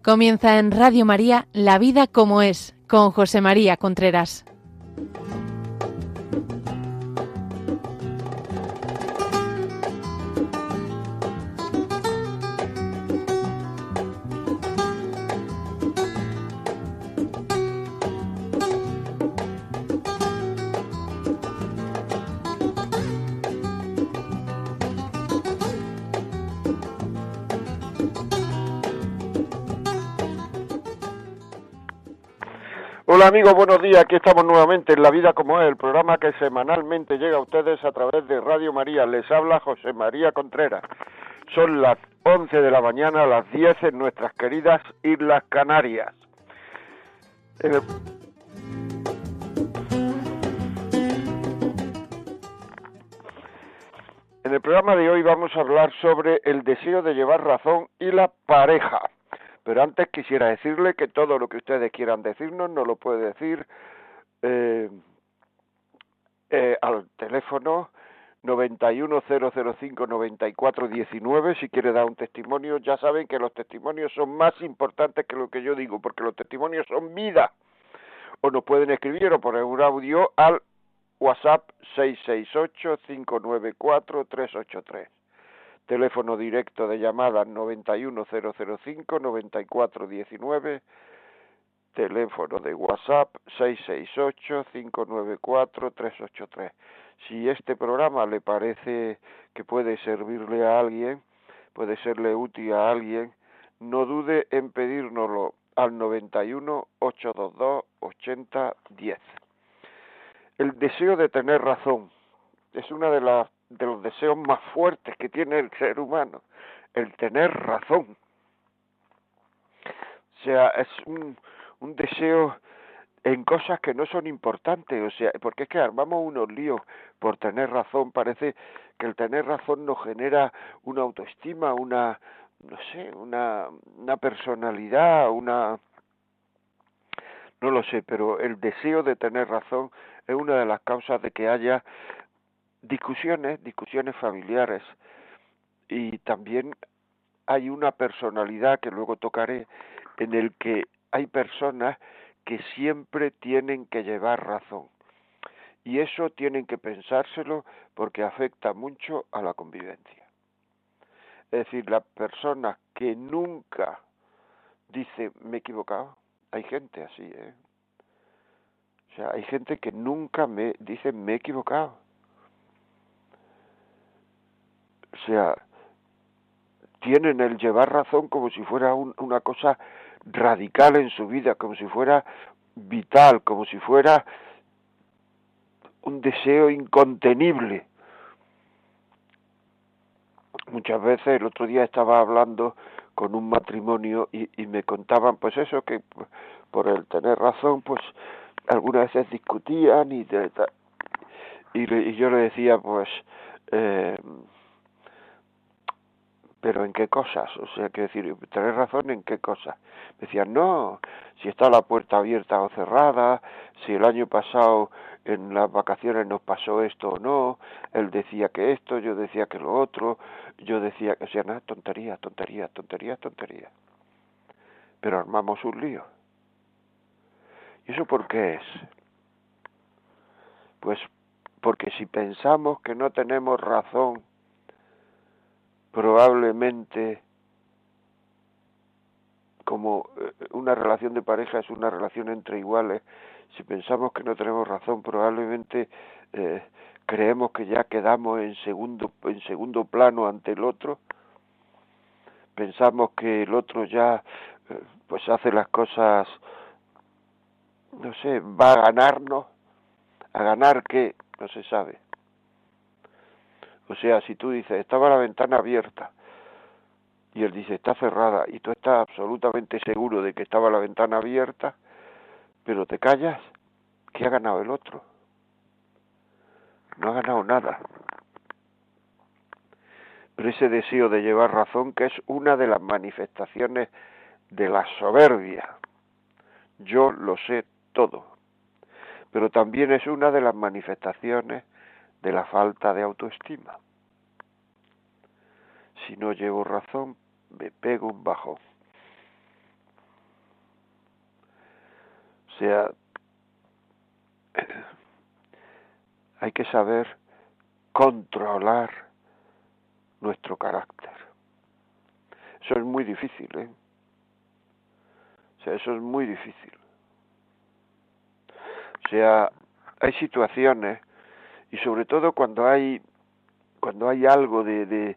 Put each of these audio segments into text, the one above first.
Comienza en Radio María, La vida como es, con José María Contreras. Hola amigos, buenos días, aquí estamos nuevamente en La Vida como es, el programa que semanalmente llega a ustedes a través de Radio María. Les habla José María Contreras. Son las 11 de la mañana, las 10 en nuestras queridas Islas Canarias. En el programa de hoy vamos a hablar sobre el deseo de llevar razón y la pareja. Pero antes quisiera decirle que todo lo que ustedes quieran decirnos nos lo puede decir al teléfono 910059419. Si quiere dar un testimonio, ya saben que los testimonios son más importantes que lo que yo digo, porque los testimonios son vida. O nos pueden escribir o poner un audio al WhatsApp 668-594-383. Teléfono directo de llamadas 910059419. Teléfono de WhatsApp 668-594-383. Si este programa le parece que puede servirle a alguien, puede serle útil a alguien, no dude en pedírnoslo al 91-822-8010. El deseo de tener razón es uno de los deseos más fuertes que tiene el ser humano, el tener razón. O sea, es un deseo en cosas que no son importantes, o sea, porque es que armamos unos líos por tener razón. Parece que el tener razón nos genera una autoestima, una personalidad, no lo sé, pero el deseo de tener razón es una de las causas de que haya discusiones familiares, y también hay una personalidad que luego tocaré en el que hay personas que siempre tienen que llevar razón, y eso tienen que pensárselo porque afecta mucho a la convivencia. Es decir, las personas que nunca dicen me he equivocado, hay gente así, o sea, hay gente que nunca dice me he equivocado. O sea, tienen el llevar razón como si fuera una cosa radical en su vida, como si fuera vital, como si fuera un deseo incontenible. Muchas veces, el otro día estaba hablando con un matrimonio y me contaban pues eso, que por el tener razón pues algunas veces discutían y yo le decía pues pero ¿en qué cosas? O sea, quiero decir, ¿tenés razón en qué cosas? Me decían, no, si está la puerta abierta o cerrada, si el año pasado en las vacaciones nos pasó esto o no, él decía que esto, yo decía que lo otro, yo decía que, o sea, nada, tontería. Pero armamos un lío. ¿Y eso por qué es? Pues porque si pensamos que no tenemos razón, probablemente, como una relación de pareja es una relación entre iguales, si pensamos que no tenemos razón, probablemente creemos que ya quedamos en segundo plano ante el otro. Pensamos que el otro ya pues hace las cosas, no sé, va a ganarnos. ¿A ganar qué? No se sabe. O sea, si tú dices, estaba la ventana abierta, y él dice, está cerrada, y tú estás absolutamente seguro de que estaba la ventana abierta, pero te callas, ¿qué ha ganado el otro? No ha ganado nada. Pero ese deseo de llevar razón, que es una de las manifestaciones de la soberbia, yo lo sé todo, pero también es una de las manifestaciones de la falta de autoestima. Si no llevo razón, me pego un bajón. sea, hay que saber controlar nuestro carácter. Eso es muy difícil, ¿eh? O sea, eso es muy difícil. O sea, hay situaciones, y sobre todo cuando hay algo de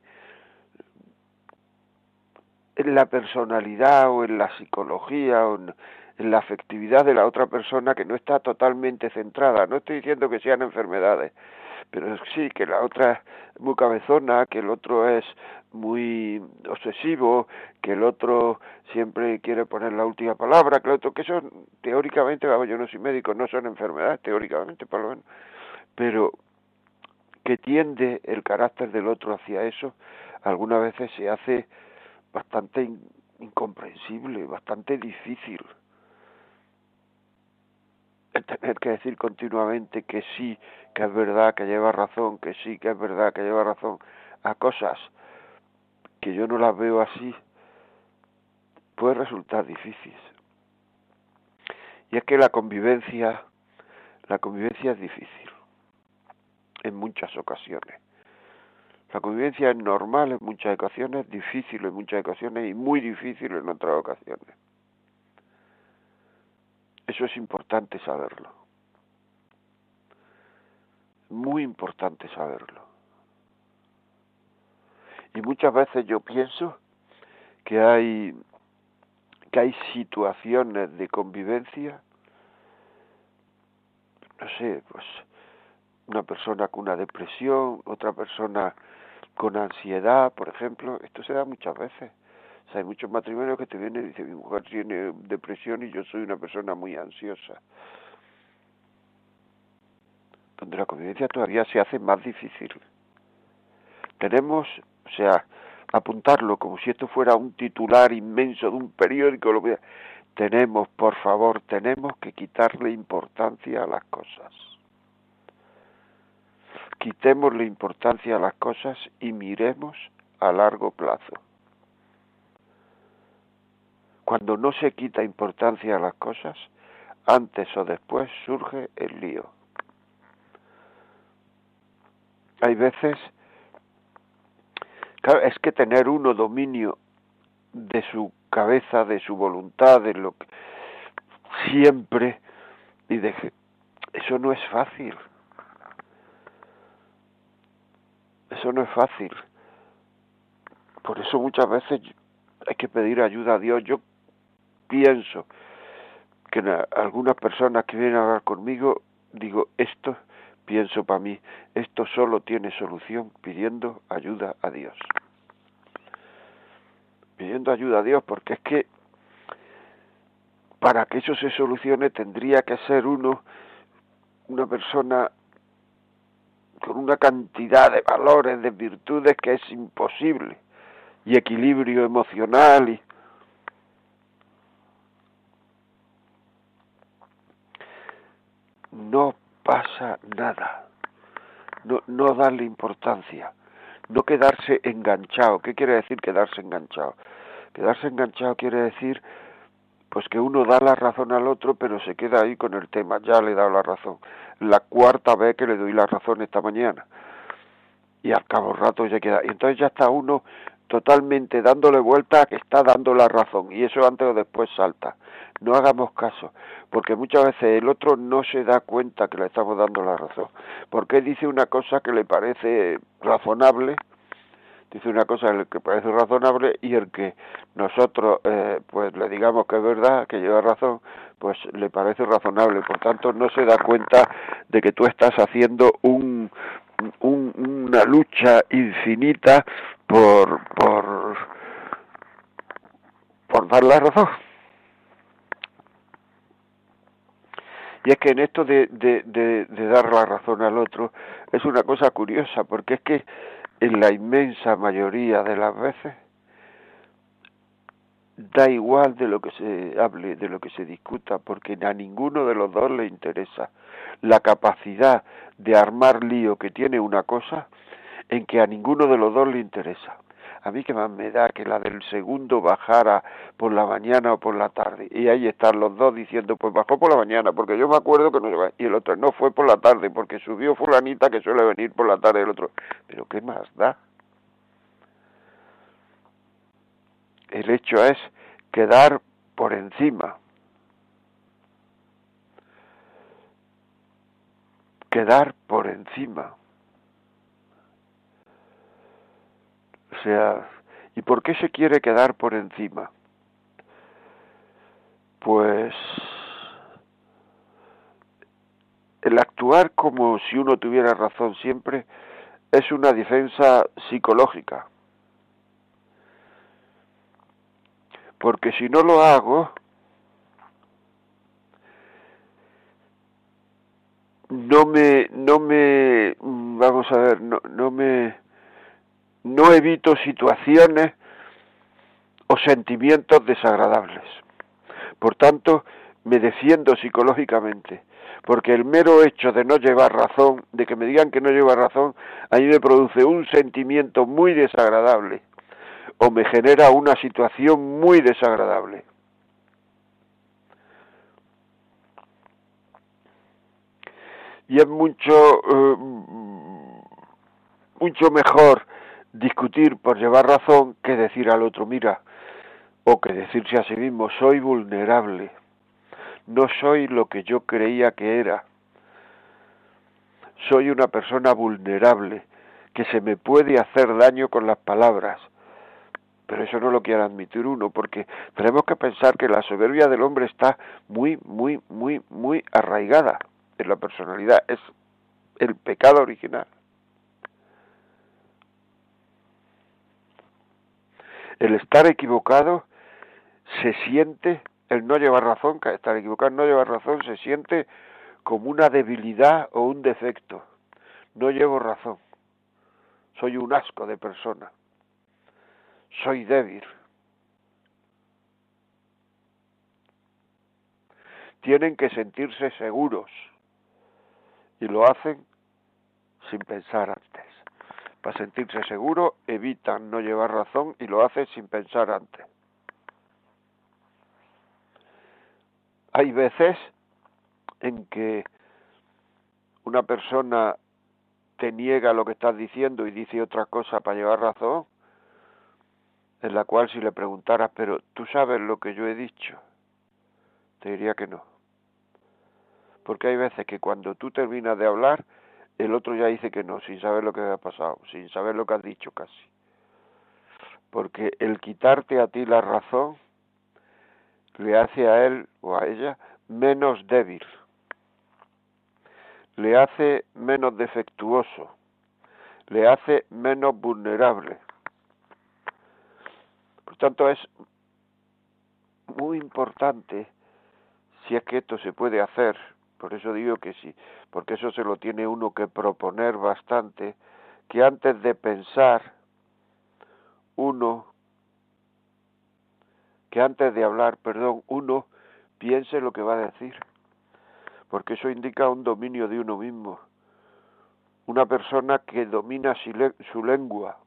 en la personalidad o en la psicología o en la afectividad de la otra persona que no está totalmente centrada. No estoy diciendo que sean enfermedades, pero sí que la otra es muy cabezona, que el otro es muy obsesivo, que el otro siempre quiere poner la última palabra, que el otro, que eso teóricamente, vamos, yo no soy médico, no son enfermedades, teóricamente por lo menos, pero que tiende el carácter del otro hacia eso, algunas veces se hace bastante incomprensible, bastante difícil. El tener que decir continuamente que sí, que es verdad, que lleva razón, que sí, que es verdad, que lleva razón, a cosas que yo no las veo así, puede resultar difícil. Y es que la convivencia es difícil, en muchas ocasiones. La convivencia es normal en muchas ocasiones, difícil en muchas ocasiones y muy difícil en otras ocasiones. Eso es importante saberlo. Muy importante saberlo. Y muchas veces yo pienso que hay situaciones de convivencia, no sé, pues una persona con una depresión, otra persona con ansiedad, por ejemplo, esto se da muchas veces. O sea, hay muchos matrimonios que te vienen y dicen, mi mujer tiene depresión y yo soy una persona muy ansiosa. Donde la convivencia todavía se hace más difícil. Tenemos, o sea, apuntarlo como si esto fuera un titular inmenso de un periódico, lo que tenemos, por favor, tenemos que quitarle importancia a las cosas. Quitémosle importancia a las cosas y miremos a largo plazo. Cuando no se quita importancia a las cosas, antes o después surge el lío. Hay veces, claro, es que tener uno dominio de su cabeza, de su voluntad, de lo que siempre, y eso no es fácil. Eso no es fácil. Por eso muchas veces hay que pedir ayuda a Dios. Yo pienso que algunas personas que vienen a hablar conmigo, digo, esto, pienso para mí, esto solo tiene solución pidiendo ayuda a Dios. Pidiendo ayuda a Dios, porque es que para que eso se solucione tendría que ser una persona con una cantidad de valores, de virtudes que es imposible, y equilibrio emocional y no pasa nada. No darle importancia, no quedarse enganchado. ¿Qué quiere decir quedarse enganchado? Quedarse enganchado quiere decir pues que uno da la razón al otro, pero se queda ahí con el tema, ya le he dado la razón. La cuarta vez que le doy la razón esta mañana. Y al cabo rato ya queda. Y entonces ya está uno totalmente dándole vuelta a que está dando la razón. Y eso antes o después salta. No hagamos caso, porque muchas veces el otro no se da cuenta que le estamos dando la razón. Porque dice una cosa que le parece razonable, dice una cosa que parece razonable y el que nosotros pues le digamos que es verdad, que lleva razón, pues le parece razonable. Por tanto, no se da cuenta de que tú estás haciendo una lucha infinita por dar la razón. Y es que en esto de dar la razón al otro es una cosa curiosa, porque es que en la inmensa mayoría de las veces da igual de lo que se hable, de lo que se discuta, porque a ninguno de los dos le interesa. La capacidad de armar lío que tiene una cosa en que a ninguno de los dos le interesa. a mí qué más me da que la del segundo bajara por la mañana o por la tarde. Y ahí están los dos diciendo, pues bajó por la mañana, porque yo me acuerdo que no se va. Y el otro, no, fue por la tarde, porque subió fulanita que suele venir por la tarde. El otro, pero qué más da. El hecho es quedar por encima. Quedar por encima. O sea, ¿y por qué se quiere quedar por encima? Pues el actuar como si uno tuviera razón siempre es una defensa psicológica. Porque si no lo hago, vamos a ver, no evito situaciones o sentimientos desagradables. Por tanto, me defiendo psicológicamente, porque el mero hecho de no llevar razón, de que me digan que no llevo razón, a mí me produce un sentimiento muy desagradable, o me genera una situación muy desagradable. Y es mucho mejor discutir por llevar razón que decir al otro, mira, o que decirse a sí mismo, soy vulnerable, no soy lo que yo creía que era, soy una persona vulnerable, que se me puede hacer daño con las palabras. Pero eso no lo quiere admitir uno, porque tenemos que pensar que la soberbia del hombre está muy arraigada en la personalidad, es el pecado original. El estar equivocado se siente, el no llevar razón, que estar equivocado, no llevar razón, se siente como una debilidad o un defecto. No llevo razón, soy un asco de persona, soy débil. Tienen que sentirse seguros y lo hacen sin pensar antes. Para sentirse seguros evitan no llevar razón y lo hacen sin pensar antes. Hay veces en que una persona te niega lo que estás diciendo y dice otra cosa para llevar razón, en la cual si le preguntaras, pero ¿tú sabes lo que yo he dicho? Te diría que no. Porque hay veces que cuando tú terminas de hablar, el otro ya dice que no, sin saber lo que ha pasado, sin saber lo que has dicho casi. Porque el quitarte a ti la razón le hace a él o a ella menos débil, le hace menos defectuoso, le hace menos vulnerable. Por tanto, es muy importante, si es que esto se puede hacer, por eso digo que sí, porque eso se lo tiene uno que proponer bastante, que antes de pensar, uno piense lo que va a decir, porque eso indica un dominio de uno mismo, una persona que domina su lengua.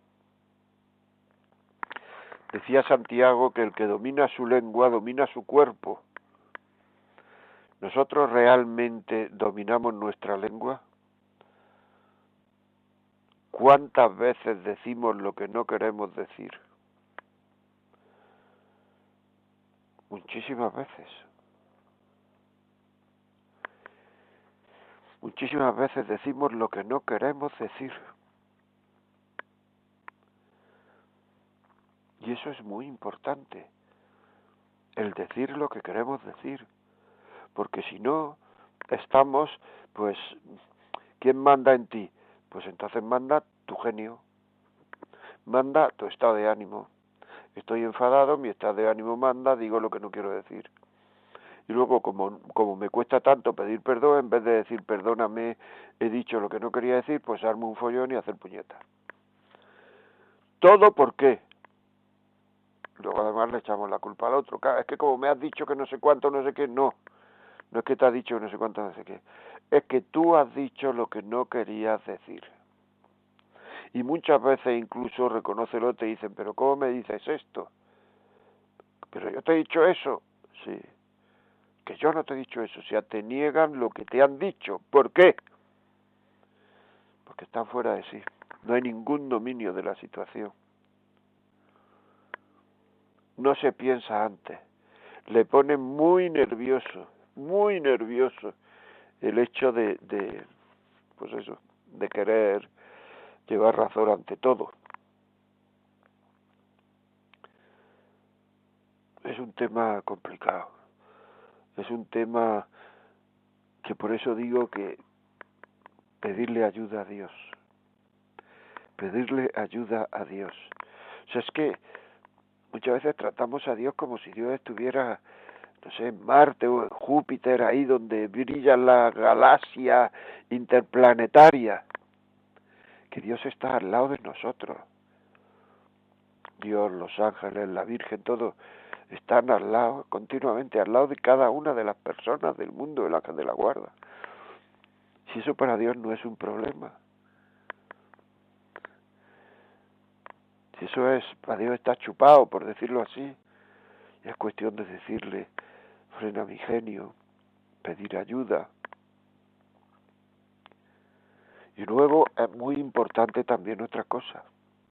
Decía Santiago que el que domina su lengua domina su cuerpo. ¿Nosotros realmente dominamos nuestra lengua? ¿Cuántas veces decimos lo que no queremos decir? Muchísimas veces. Muchísimas veces decimos lo que no queremos decir. Y eso es muy importante, el decir lo que queremos decir. Porque si no, estamos, pues, ¿quién manda en ti? Pues entonces manda tu genio, manda tu estado de ánimo. Estoy enfadado, mi estado de ánimo manda, digo lo que no quiero decir. Y luego, como me cuesta tanto pedir perdón, en vez de decir perdóname, he dicho lo que no quería decir, pues armo un follón y hacer puñetas. ¿Todo por qué? Luego además le echamos la culpa al otro. Claro, es que como me has dicho que no sé cuánto, no sé qué, no es que te has dicho que no sé cuánto, no sé qué. Es que tú has dicho lo que no querías decir. Y muchas veces incluso reconócelo, te dicen, pero ¿cómo me dices esto? Pero yo te he dicho eso. Sí, que yo no te he dicho eso. O sea, te niegan lo que te han dicho. ¿Por qué? Porque están fuera de sí. No hay ningún dominio de la situación. No se piensa antes. Le pone muy nervioso el hecho pues eso, de querer llevar razón ante todo. Es un tema complicado. Es un tema que por eso digo que pedirle ayuda a Dios. Pedirle ayuda a Dios. O sea, es que muchas veces tratamos a Dios como si Dios estuviera, no sé, en Marte o en Júpiter, ahí donde brillan las galaxias interplanetarias. Que Dios está al lado de nosotros. Dios, los ángeles, la Virgen, todo están al lado, continuamente al lado de cada una de las personas del mundo, el ángel de la guarda. Si eso para Dios no es un problema. Si eso es, para Dios está chupado, por decirlo así, es cuestión de decirle, frena mi genio, pedir ayuda. Y luego es muy importante también otra cosa,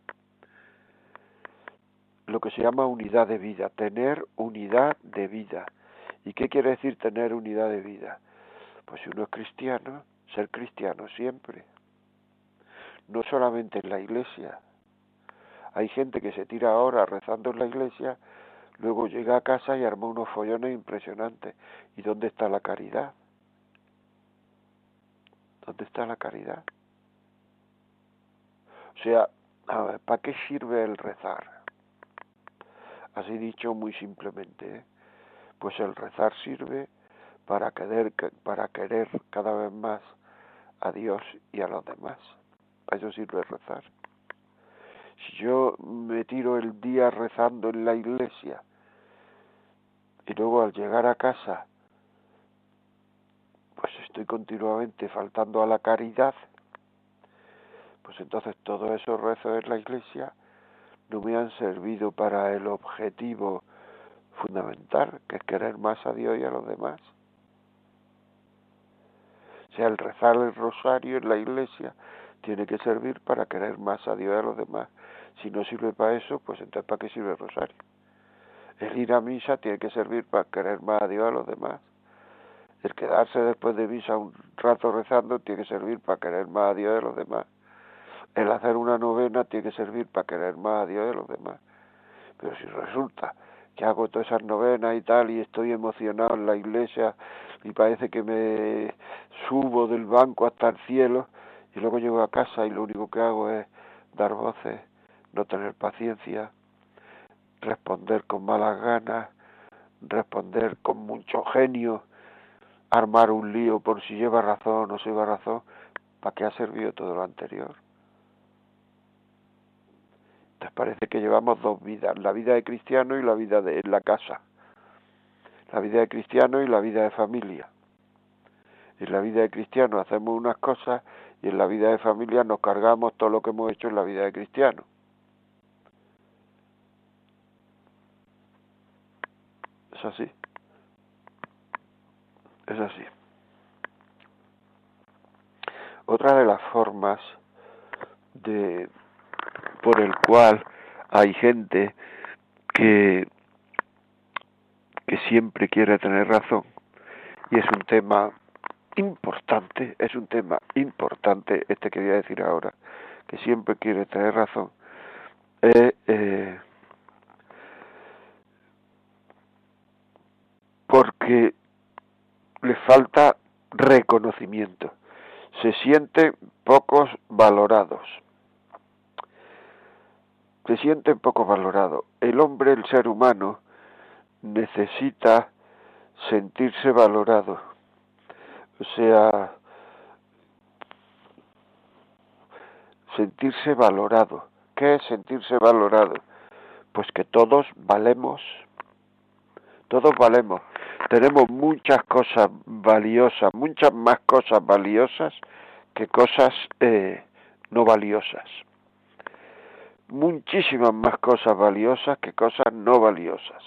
lo que se llama unidad de vida, tener unidad de vida. ¿Y qué quiere decir tener unidad de vida? Pues si uno es cristiano, ser cristiano siempre, no solamente en la iglesia. Hay gente que se tira horas rezando en la iglesia, luego llega a casa y arma unos follones impresionantes. ¿Y dónde está la caridad? ¿Dónde está la caridad? O sea, a ver, ¿para qué sirve el rezar? Así dicho muy simplemente, pues el rezar sirve para querer cada vez más a Dios y a los demás. A eso sirve rezar. Si yo me tiro el día rezando en la iglesia y luego al llegar a casa pues estoy continuamente faltando a la caridad, pues entonces todos esos rezos en la iglesia no me han servido para el objetivo fundamental, que es querer más a Dios y a los demás. O sea, el rezar el rosario en la iglesia tiene que servir para querer más a Dios y a los demás. Si no sirve para eso, pues entonces ¿para qué sirve el rosario? El ir a misa tiene que servir para querer más a Dios y a los demás. El quedarse después de misa un rato rezando tiene que servir para querer más a Dios y a los demás. El hacer una novena tiene que servir para querer más a Dios y a los demás. Pero si resulta que hago todas esas novenas y tal, y estoy emocionado en la iglesia, y parece que me subo del banco hasta el cielo, y luego llego a casa y lo único que hago es dar voces, no tener paciencia, responder con malas ganas, responder con mucho genio, armar un lío por si lleva razón o no se lleva razón. ¿Para qué ha servido todo lo anterior? Entonces parece que llevamos dos vidas, la vida de cristiano y la vida de la casa, la vida de cristiano y la vida de familia. En la vida de cristiano hacemos unas cosas y en la vida de familia nos cargamos todo lo que hemos hecho en la vida de cristiano. Es así. Es así. Otra de las formas por el cual hay gente que siempre quiere tener razón, y es un tema importante este que voy a decir ahora, que siempre quiere tener razón, porque le falta reconocimiento, se sienten pocos valorados. El hombre, el ser humano, necesita sentirse valorado. O sea, sentirse valorado. ¿Qué es sentirse valorado? Pues que todos valemos. Tenemos muchas cosas valiosas, muchas más cosas valiosas que cosas no valiosas. muchísimas más cosas valiosas que cosas no valiosas.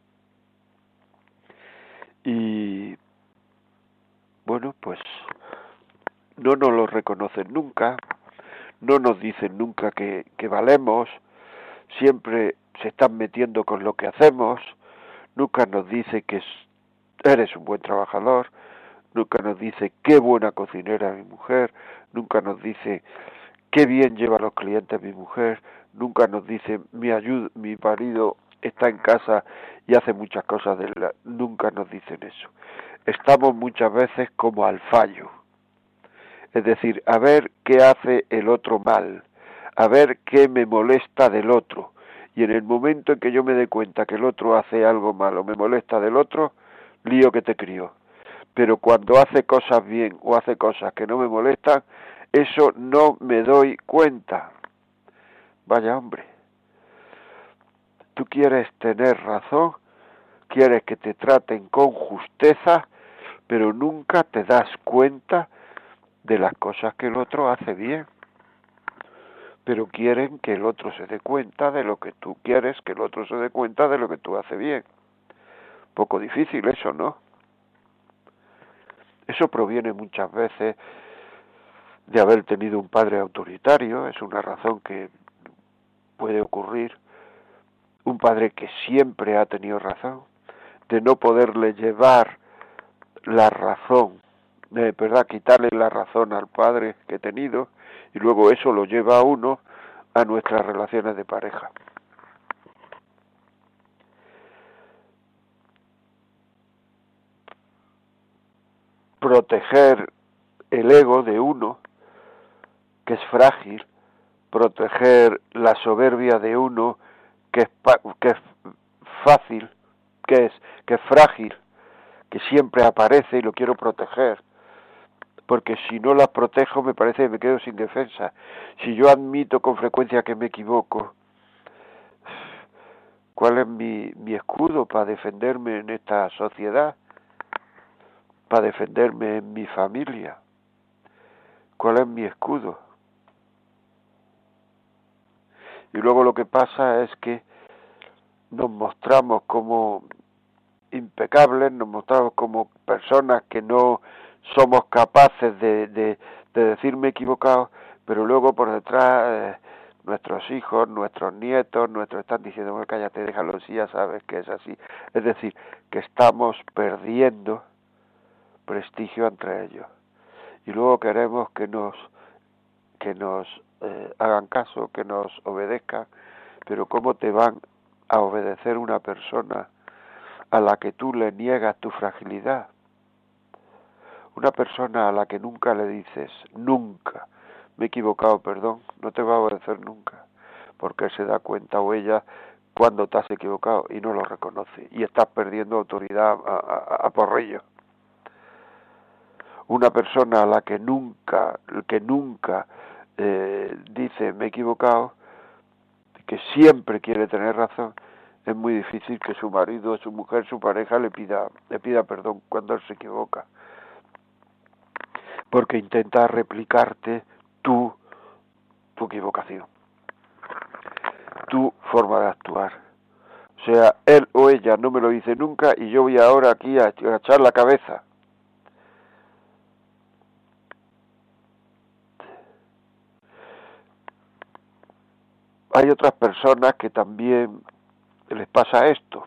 Y bueno, pues no nos lo reconocen nunca, no nos dicen nunca que valemos, siempre se están metiendo con lo que hacemos, nunca nos dice que eres un buen trabajador, nunca nos dice qué buena cocinera mi mujer, nunca nos dice qué bien lleva a los clientes mi mujer, nunca nos dice mi marido está en casa y hace muchas cosas, nunca nos dicen eso. Estamos muchas veces como al fallo, es decir, a ver qué hace el otro mal, a ver qué me molesta del otro, y en el momento en que yo me dé cuenta que el otro hace algo malo, me molesta del otro, lío que te crío. Pero cuando hace cosas bien o hace cosas que no me molestan, eso no me doy cuenta. Vaya hombre, tú quieres tener razón, quieres que te traten con justeza, pero nunca te das cuenta de las cosas que el otro hace bien. Pero quieren que el otro se dé cuenta de lo que tú quieres, que el otro se dé cuenta de lo que tú haces bien. Poco difícil eso, ¿no? Eso proviene muchas veces de haber tenido un padre autoritario, es una razón que puede ocurrir, un padre que siempre ha tenido razón, de no poderle llevar la razón, ¿verdad? Quitarle la razón al padre que he tenido, y luego eso lo lleva a uno a nuestras relaciones de pareja. Proteger el ego de uno, que es frágil, proteger la soberbia de uno, que es fácil, que es frágil, que siempre aparece y lo quiero proteger, porque si no las protejo me parece que me quedo sin defensa. Si yo admito con frecuencia que me equivoco, ¿cuál es mi escudo para defenderme en esta sociedad? Para defenderme en mi familia. ¿Cuál es mi escudo? Y luego lo que pasa es que nos mostramos como impecables, nos mostramos como personas que no somos capaces de decirme equivocado, pero luego por detrás nuestros hijos, nuestros nietos, están diciendo, bueno, cállate, déjalo, si ya sabes que es así. Es decir, que estamos perdiendo prestigio entre ellos. Y luego queremos que nos hagan caso, que nos obedezcan, pero ¿cómo te van a obedecer una persona a la que tú le niegas tu fragilidad? Una persona a la que nunca le dices, nunca, me he equivocado, perdón, no te va a obedecer nunca, porque él se da cuenta o ella cuando te has equivocado y no lo reconoce, y estás perdiendo autoridad a porrillo. Una persona a la que nunca dice me he equivocado, que siempre quiere tener razón, es muy difícil que su marido, su mujer, su pareja le pida perdón cuando él se equivoca, porque intenta replicarte tu equivocación, tu forma de actuar. O sea, él o ella no me lo dice nunca y yo voy ahora aquí a echar la cabeza. Hay otras personas que también les pasa esto,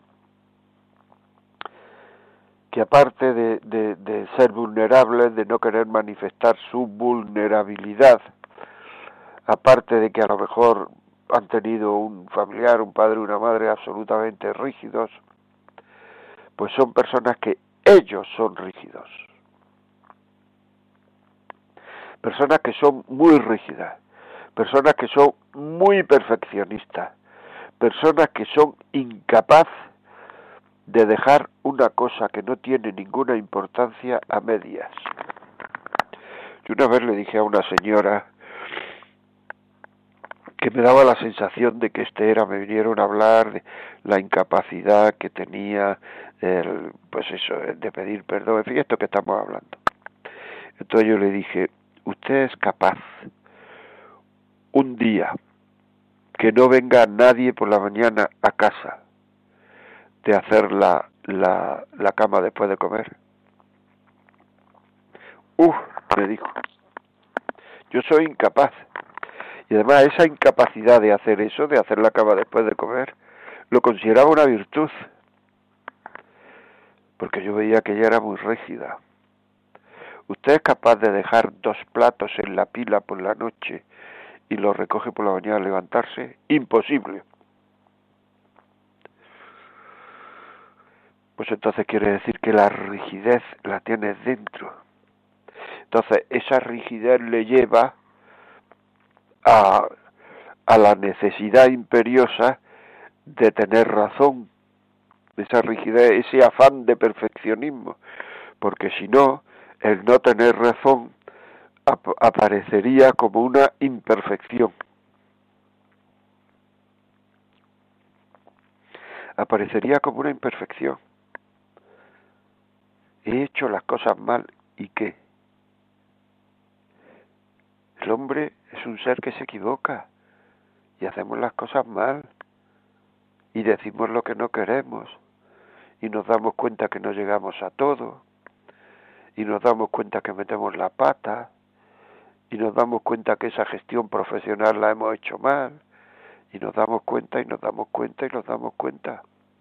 que aparte de ser vulnerables, de no querer manifestar su vulnerabilidad, aparte de que a lo mejor han tenido un familiar, un padre, una madre absolutamente rígidos, pues son personas que ellos son rígidos. Personas que son muy rígidas, personas que son muy perfeccionistas, personas que son incapaces de dejar una cosa que no tiene ninguna importancia a medias. Yo una vez le dije a una señora que me daba la sensación de que me vinieron a hablar de la incapacidad que tenía, pues eso, de pedir perdón, en fin, esto que estamos hablando. Entonces yo le dije, usted es capaz un día que no venga nadie por la mañana a casa de hacer la cama después de comer. Me dijo, yo soy incapaz. Y además esa incapacidad de hacer eso, de hacer la cama después de comer, lo consideraba una virtud, porque yo veía que ella era muy rígida. ¿Usted es capaz de dejar 2 platos en la pila por la noche y los recoge por la mañana al levantarse? Imposible. Pues entonces quiere decir que la rigidez la tienes dentro. Entonces esa rigidez le lleva a la necesidad imperiosa de tener razón, esa rigidez, ese afán de perfeccionismo, porque si no, el no tener razón aparecería como una imperfección. Aparecería como una imperfección. He hecho las cosas mal, ¿y qué? El hombre es un ser que se equivoca y hacemos las cosas mal y decimos lo que no queremos y nos damos cuenta que no llegamos a todo y nos damos cuenta que metemos la pata y nos damos cuenta que esa gestión profesional la hemos hecho mal y nos damos cuenta y nos damos cuenta y nos damos cuenta.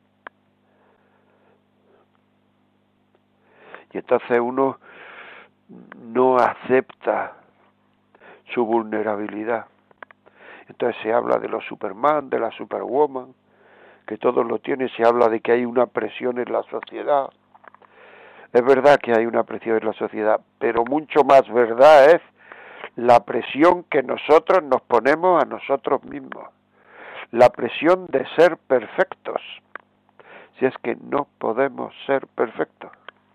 Y entonces uno no acepta su vulnerabilidad. Entonces se habla de los Superman, de la Superwoman, que todos lo tienen, se habla de que hay una presión en la sociedad. Es verdad que hay una presión en la sociedad, pero mucho más verdad es la presión que nosotros nos ponemos a nosotros mismos. La presión de ser perfectos, si es que no podemos ser perfectos.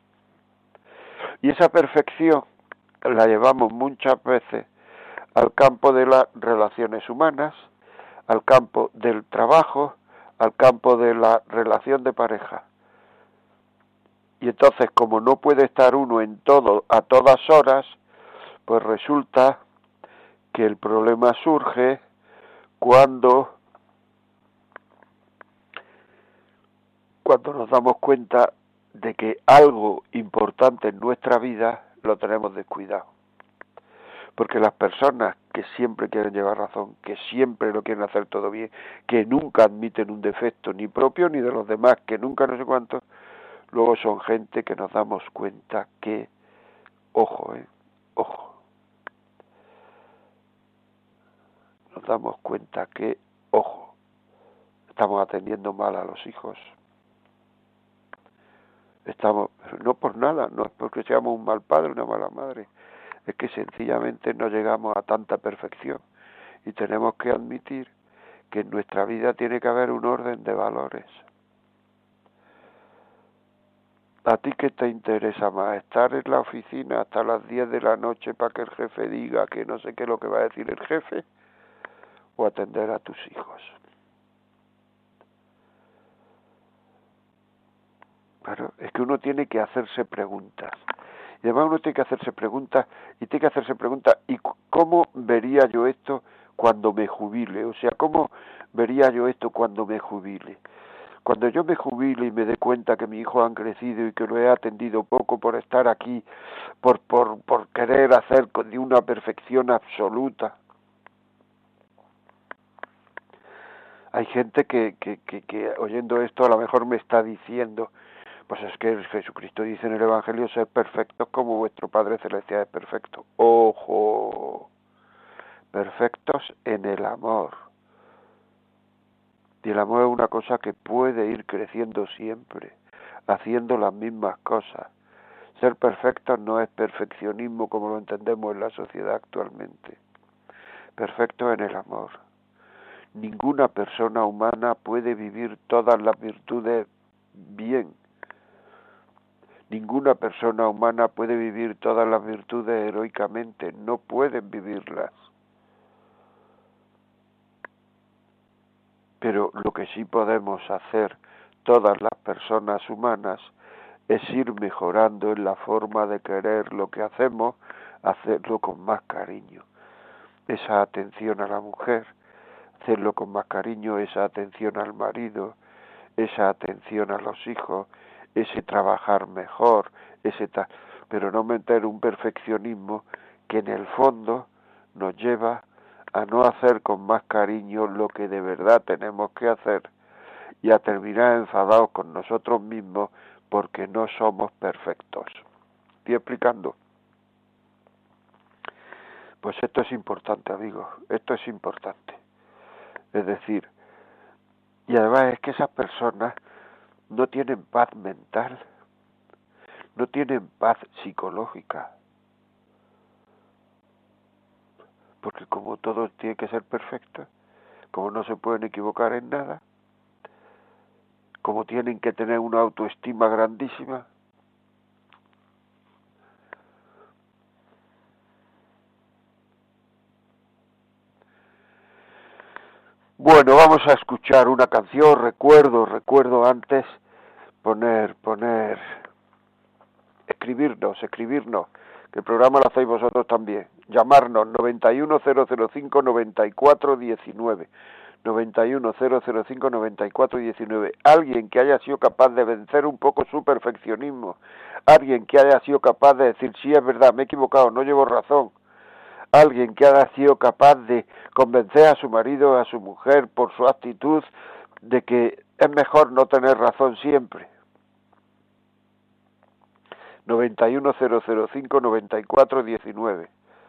Y esa perfección la llevamos muchas veces al campo de las relaciones humanas, al campo del trabajo, al campo de la relación de pareja. Y entonces, como no puede estar uno en todo a todas horas, pues resulta que el problema surge cuando nos damos cuenta de que algo importante en nuestra vida lo tenemos descuidado. Porque las personas que siempre quieren llevar razón, que siempre lo quieren hacer todo bien, que nunca admiten un defecto ni propio ni de los demás, que nunca no sé cuánto, luego son gente que nos damos cuenta que, ojo, nos damos cuenta que, estamos atendiendo mal a los hijos. No por nada, no es porque seamos un mal padre, una mala madre, es que sencillamente no llegamos a tanta perfección y tenemos que admitir que en nuestra vida tiene que haber un orden de valores. ¿A ti qué te interesa más? ¿Estar en la oficina hasta las 10 de la noche para que el jefe diga que no sé qué es lo que va a decir el jefe? ¿O atender a tus hijos? Claro, es que uno tiene que hacerse preguntas. Y además uno tiene que hacerse preguntas, ¿y cómo vería yo esto cuando me jubile? O sea, ¿cómo vería yo esto cuando me jubile? Cuando yo me jubile y me dé cuenta que mis hijos han crecido y que lo he atendido poco por estar aquí, por querer hacer de una perfección absoluta. Hay gente que oyendo esto a lo mejor me está diciendo, pues es que Jesucristo dice en el Evangelio, ser perfectos como vuestro Padre Celestial es perfecto. ¡Ojo! Perfectos en el amor. Y el amor es una cosa que puede ir creciendo siempre, haciendo las mismas cosas. Ser perfectos no es perfeccionismo como lo entendemos en la sociedad actualmente. Perfecto en el amor. Ninguna persona humana puede vivir todas las virtudes bien. Ninguna persona humana puede vivir todas las virtudes heroicamente. No pueden vivirlas. Pero lo que sí podemos hacer todas las personas humanas es ir mejorando en la forma de querer lo que hacemos, hacerlo con más cariño. Esa atención a la mujer, hacerlo con más cariño, esa atención al marido, esa atención a los hijos, ese trabajar mejor, pero no meter un perfeccionismo que en el fondo nos lleva a no hacer con más cariño lo que de verdad tenemos que hacer y a terminar enfadados con nosotros mismos porque no somos perfectos. ¿Estoy explicando? Pues esto es importante, amigos, esto es importante. Es decir, y además es que esas personas no tienen paz mental, no tienen paz psicológica, porque como todo tiene que ser perfecto, como no se pueden equivocar en nada, como tienen que tener una autoestima grandísima, bueno, vamos a escuchar una canción. Recuerdo antes escribirnos, que el programa lo hacéis vosotros también. Llamarnos 910059419, 910059419. Alguien que haya sido capaz de vencer un poco su perfeccionismo, alguien que haya sido capaz de decir, sí, es verdad, me he equivocado, no llevo razón. Alguien que haya sido capaz de convencer a su marido, a su mujer, por su actitud, de que es mejor no tener razón siempre. 910059419.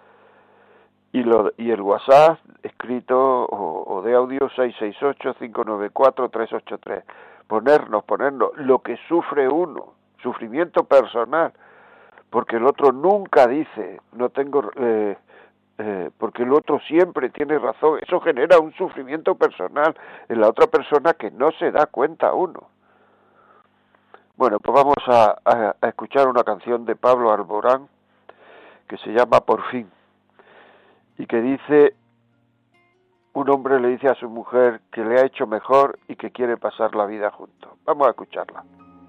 Y el WhatsApp escrito o de audio 668-594-383. Ponernos lo que sufre uno, sufrimiento personal, porque el otro nunca dice, porque el otro siempre tiene razón. Eso genera un sufrimiento personal en la otra persona que no se da cuenta uno. Bueno, pues vamos a escuchar una canción de Pablo Alborán que se llama Por fin, y que dice, un hombre le dice a su mujer que le ha hecho mejor y que quiere pasar la vida juntos. Vamos a escucharla.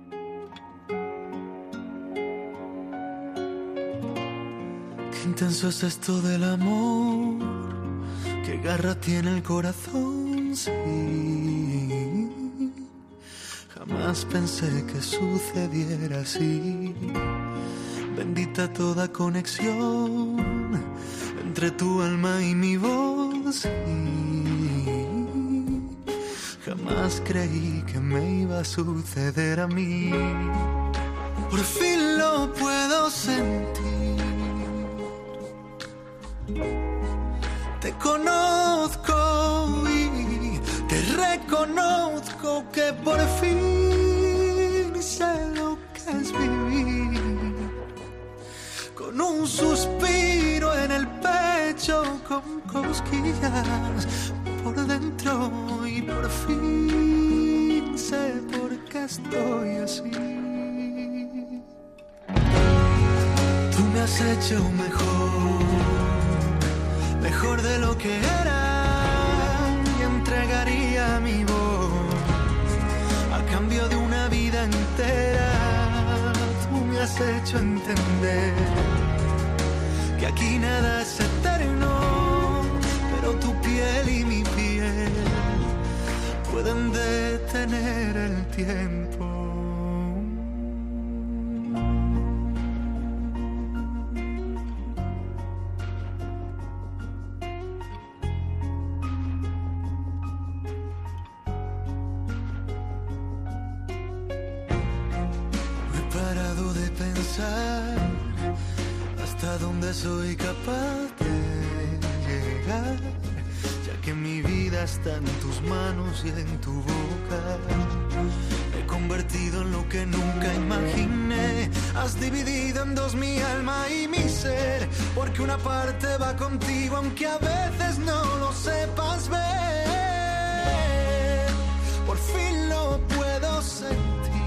Qué intenso es esto del amor, qué garra tiene el corazón, sí. Jamás pensé que sucediera así. Bendita toda conexión entre tu alma y mi voz, sí. Jamás creí que me iba a suceder a mí. Por fin lo puedo sentir. Te conozco y te reconozco que por fin sé lo que es vivir. Con un suspiro en el pecho, con cosquillas por dentro, y por fin sé por qué estoy así. Tú me has hecho mejor de lo que era, y entregaría mi voz a cambio de una vida entera. Tú me has hecho entender que aquí nada es eterno, pero tu piel y mi piel pueden detener el tiempo. Hasta dónde soy capaz de llegar, ya que mi vida está en tus manos y en tu boca. Me he convertido en lo que nunca imaginé. Has dividido en dos mi alma y mi ser, porque una parte va contigo aunque a veces no lo sepas ver. Por fin lo puedo sentir.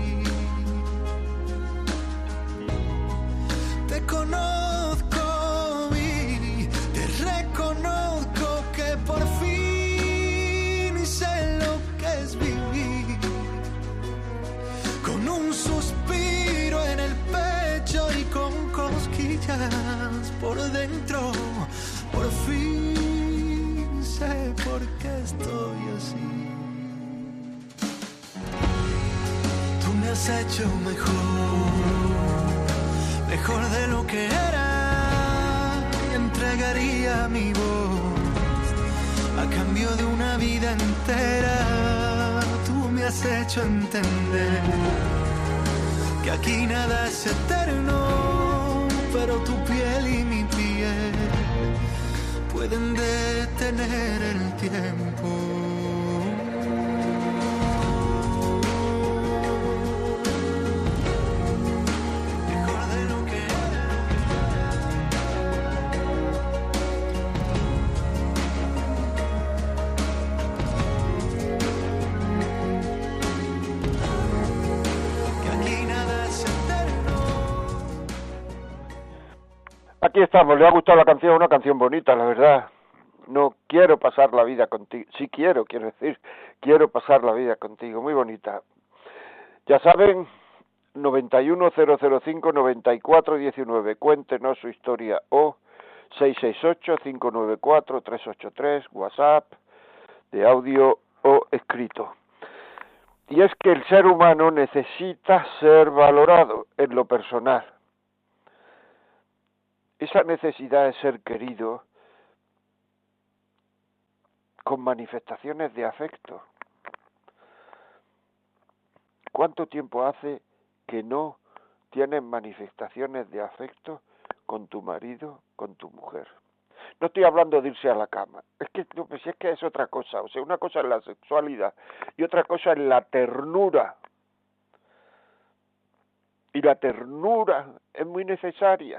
Te conozco y te reconozco que por fin sé lo que es vivir. Con un suspiro en el pecho y con cosquillas por dentro, por fin sé por qué estoy así. Tú me has hecho mejor de lo que era, y entregaría mi voz a cambio de una vida entera. Tú me has hecho entender que aquí nada es eterno, pero tu piel y mi piel pueden detener el tiempo. Aquí estamos, le ha gustado la canción, una canción bonita, la verdad. No quiero pasar la vida contigo, sí quiero decir, quiero pasar la vida contigo, muy bonita. Ya saben, 91005-9419, cuéntenos su historia, o 668-594-383, WhatsApp, de audio o escrito. Y es que el ser humano necesita ser valorado en lo personal. Esa necesidad de ser querido con manifestaciones de afecto. ¿Cuánto tiempo hace que no tienes manifestaciones de afecto con tu marido, con tu mujer? No estoy hablando de irse a la cama. Es que es otra cosa. O sea, una cosa es la sexualidad y otra cosa es la ternura. Y la ternura es muy necesaria.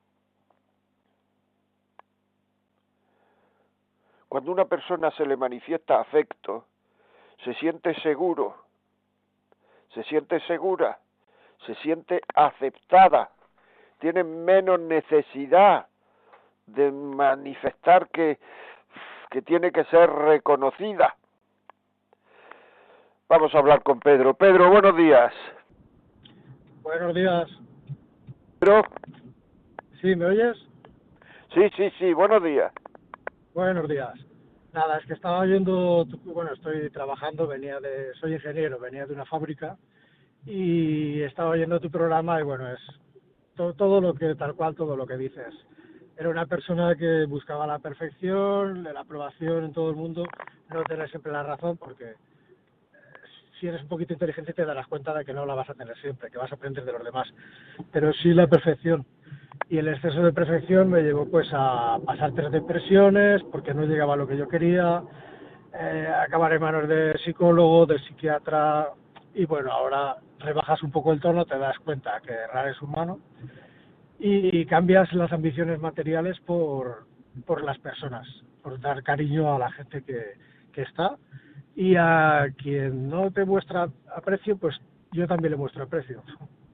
Cuando a una persona se le manifiesta afecto, se siente seguro, se siente segura, se siente aceptada, tiene menos necesidad de manifestar que tiene que ser reconocida. Vamos a hablar con Pedro. Pedro, buenos días. Buenos días. ¿Pedro? ¿Sí, me oyes? Sí, buenos días. Buenos días. Nada, es que estaba oyendo, estoy trabajando, soy ingeniero, venía de una fábrica y estaba oyendo tu programa y bueno, es todo lo que, tal cual, todo lo que dices. Era una persona que buscaba la perfección, la aprobación en todo el mundo, no tener siempre la razón, porque si eres un poquito inteligente te darás cuenta de que no la vas a tener siempre, que vas a aprender de los demás, pero sí la perfección. Y el exceso de perfección me llevó pues a pasar 3 depresiones porque no llegaba a lo que yo quería, acabar en manos de psicólogo, de psiquiatra, y bueno, ahora rebajas un poco el tono, te das cuenta que errar es humano y cambias las ambiciones materiales por las personas, por dar cariño a la gente que está, y a quien no te muestra aprecio, pues yo también le muestro aprecio.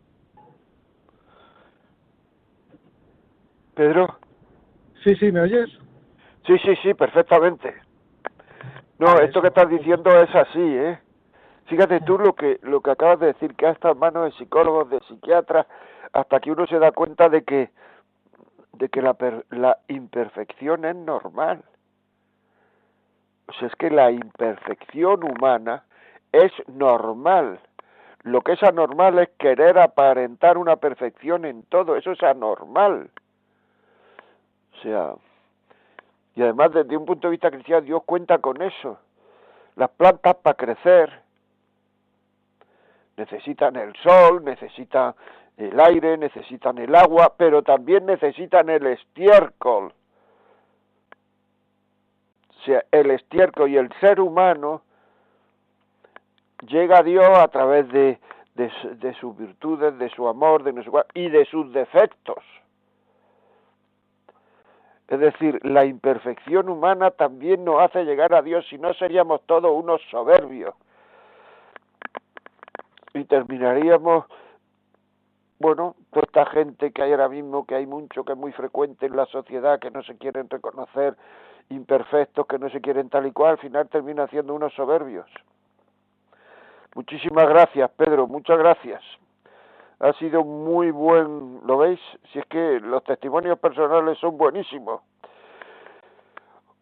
¿Pedro? Sí, ¿me oyes? Sí, perfectamente. No, Vale, esto que estás diciendo es así, ¿eh? Fíjate tú lo que acabas de decir, que ha estado en manos de psicólogos, de psiquiatras, hasta que uno se da cuenta de que la imperfección es normal. O sea, es que la imperfección humana es normal. Lo que es anormal es querer aparentar una perfección en todo, eso es anormal. O sea, y además desde un punto de vista cristiano Dios cuenta con eso. Las plantas para crecer necesitan el sol, necesitan el aire, necesitan el agua, pero también necesitan el estiércol. O sea, el estiércol y el ser humano llega a Dios a través de sus virtudes, de su amor, y de sus defectos. Es decir, la imperfección humana también nos hace llegar a Dios, si no seríamos todos unos soberbios. Y terminaríamos, toda esta gente que hay ahora mismo, que hay mucho, que es muy frecuente en la sociedad, que no se quieren reconocer imperfectos, que no se quieren tal y cual, al final termina siendo unos soberbios. Muchísimas gracias, Pedro, muchas gracias. Ha sido muy buen, ¿lo veis? Si es que los testimonios personales son buenísimos.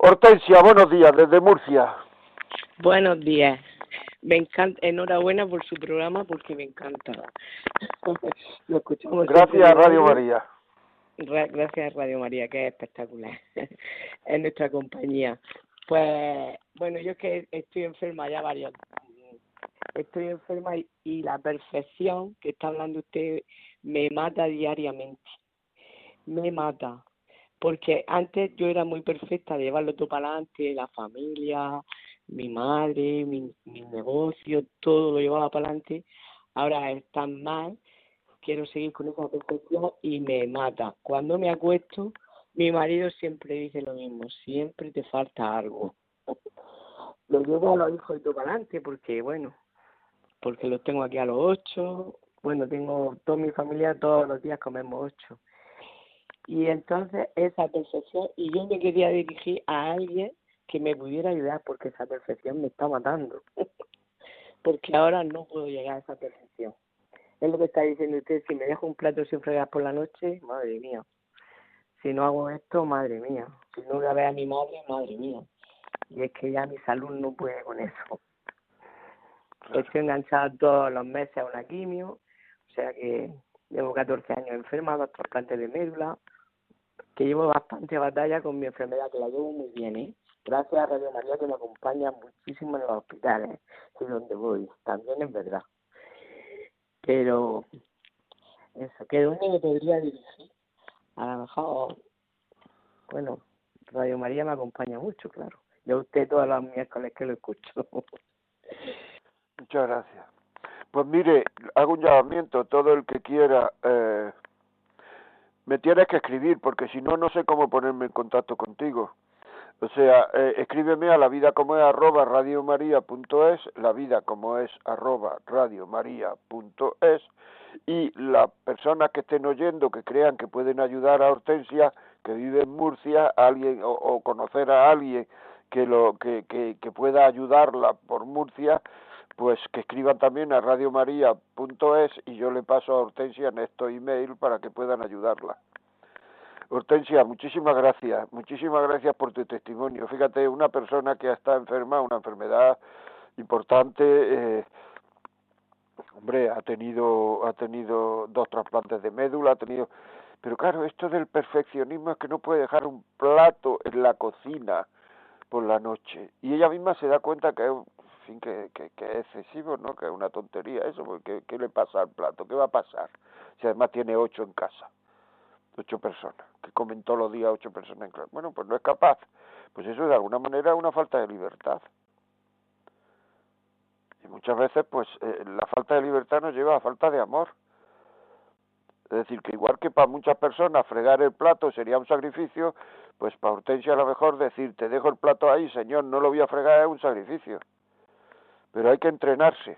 Hortensia, buenos días, desde Murcia. Buenos días. Me encanta, enhorabuena por su programa porque me encanta. Lo escuchamos. Gracias a Radio María. Gracias a Radio María, que es espectacular. Es nuestra compañía. Pues, bueno, yo es que estoy enferma ya varios. Estoy enferma y la perfección que está hablando usted me mata diariamente. Me mata. Porque antes yo era muy perfecta de llevarlo todo para adelante, la familia, mi madre, mi negocio, todo lo llevaba para adelante. Ahora es tan mal, quiero seguir con esa perfección y me mata. Cuando me acuesto, mi marido siempre dice lo mismo, siempre te falta algo. Lo llevo a los hijos y todo para adelante porque, bueno, porque los tengo aquí a los 8. Bueno, tengo toda mi familia, todos los días comemos 8. Y entonces esa perfección, y yo me quería dirigir a alguien que me pudiera ayudar porque esa perfección me está matando. Porque ahora no puedo llegar a esa perfección. Es lo que está diciendo usted, si me dejo un plato sin fregar por la noche, madre mía. Si no hago esto, madre mía. Si no voy a ver a mi madre mía. Y es que ya mi salud no puede con eso. Estoy enganchada todos los meses a una quimio, o sea que llevo 14 años enferma, 2 trasplantes de médula, que llevo bastante batalla con mi enfermedad, que la llevo muy bien, ¿eh? Gracias a Radio María que me acompaña muchísimo en los hospitales y donde voy, también es verdad. Pero eso, que ¿dónde me podría dirigir? A lo mejor, bueno, Radio María me acompaña mucho, claro. Yo a usted todos los miércoles que lo escucho. Muchas gracias. Pues mire, hago un llamamiento, todo el que quiera, me tienes que escribir, porque si no, no sé cómo ponerme en contacto contigo. O sea, escríbeme a lavidacomoes@radiomaria.es, lavidacomoes@radiomaria.es, y las personas que estén oyendo, que crean que pueden ayudar a Hortensia, que vive en Murcia, alguien o conocer a alguien que pueda ayudarla por Murcia, pues que escriban también a radiomaria.es y yo le paso a Hortensia en estos email para que puedan ayudarla. Hortensia, muchísimas gracias por tu testimonio. Fíjate, una persona que está enferma, una enfermedad importante, hombre, ha tenido 2 trasplantes de médula, pero claro, esto del perfeccionismo es que no puede dejar un plato en la cocina por la noche, y ella misma se da cuenta que es excesivo, ¿no? Que es una tontería eso, porque ¿qué le pasa al plato? ¿Qué va a pasar? Si además tiene 8 en casa, 8 personas, que comen todos los días 8 personas en clase. Bueno, pues no es capaz. Pues eso de alguna manera es una falta de libertad. Y muchas veces, pues, la falta de libertad nos lleva a falta de amor. Es decir, que igual que para muchas personas fregar el plato sería un sacrificio, pues para Hortensia a lo mejor decir, te dejo el plato ahí, señor, no lo voy a fregar, es un sacrificio. Pero hay que entrenarse.